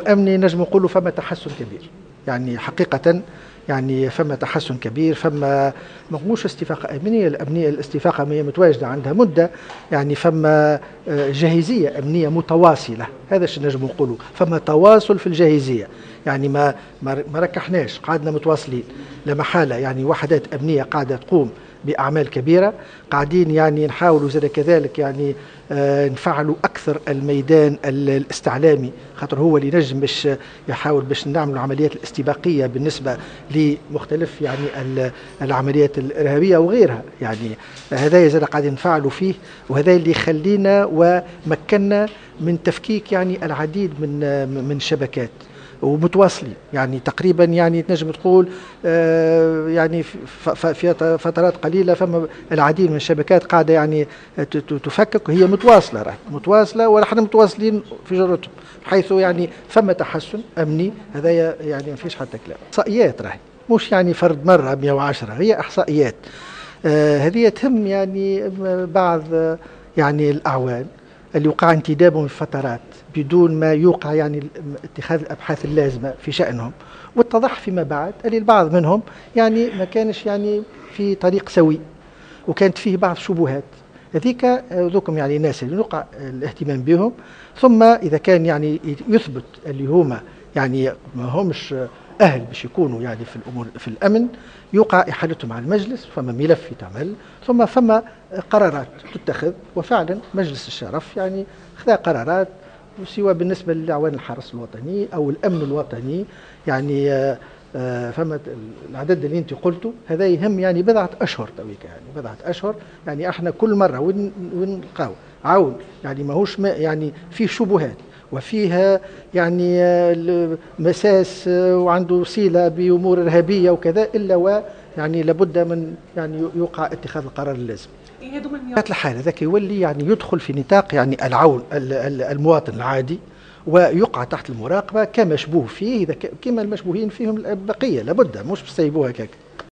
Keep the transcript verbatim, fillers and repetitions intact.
الأمني نجم نقولوا فما تحسن كبير، يعني حقيقة يعني فما تحسن كبير، فما مش استفاقة أمنية، الأمنية الاستفاقة هي متواجدة عندها مدة، يعني فما جاهزية أمنية متواصلة، هذا الشيء نجم نقوله، فما تواصل في الجاهزية، يعني ما ما ركحناش، قعدنا متواصلين لا محالة، يعني وحدات أمنية قاعدة تقوم بأعمال كبيرة، قاعدين يعني نحاولوا زي كذلك يعني آه نفعلوا أكثر الميدان الاستعلامي، خاطر هو اللي نجم باش يحاول باش نعملوا العمليات الاستباقية بالنسبة لمختلف يعني العمليات الإرهابية وغيرها، يعني هذا زاد قاعدين نفعلوا فيه، وهذا اللي يخلينا ومكننا من تفكيك يعني العديد من من الشبكات ومتواصلين، يعني تقريبا يعني تنجم تقول آه يعني في فترات قليله فما العديد من الشبكات قاعده يعني تفكك، وهي متواصله راهي متواصله ونحن متواصلين في جرتهم، حيث يعني فما تحسن امني، هذا يعني ما فيش حتى كلام. احصائيات راهي مش يعني فرد مره مئة وعشرة، هي احصائيات آه هذه تهم يعني بعض يعني الاعوان اللي وقع انتدابهم في فترات بدون ما يوقع يعني اتخاذ الابحاث اللازمه في شانهم، واتضح فيما بعد ان البعض منهم يعني ما كانش يعني في طريق سوي، وكانت فيه بعض الشبهات، هذيك ذوكم يعني الناس اللي وقع الاهتمام بهم، ثم اذا كان يعني يثبت اللي هما يعني ما همش اهل باش يكونوا يعني في الامور في الامن، يوقع احالتهم على المجلس، فما ملف يتعمل، ثم فما قرارات تتخذ، وفعلا مجلس الشرف يعني خذ قرارات، سواء بالنسبه لاعوان الحرس الوطني او الامن الوطني، يعني آه فما العدد اللي انت قلته هذا يهم يعني بضعه اشهر تويك، يعني بضعه اشهر، يعني احنا كل مره ونلقاو عون يعني ماهوش يعني فيه شبهات وفيها يعني مساس وعنده صله بامور ارهابيه وكذا، الا و يعني لابد من يعني يوقع اتخاذ القرار اللازم. في الحال هذاك يولي يعني يدخل في نطاق يعني العون المواطن العادي، ويقع تحت المراقبه كمشبوه فيه، اذا كما المشبوهين فيهم البقيه، لابد مش بسيبوها هكاك.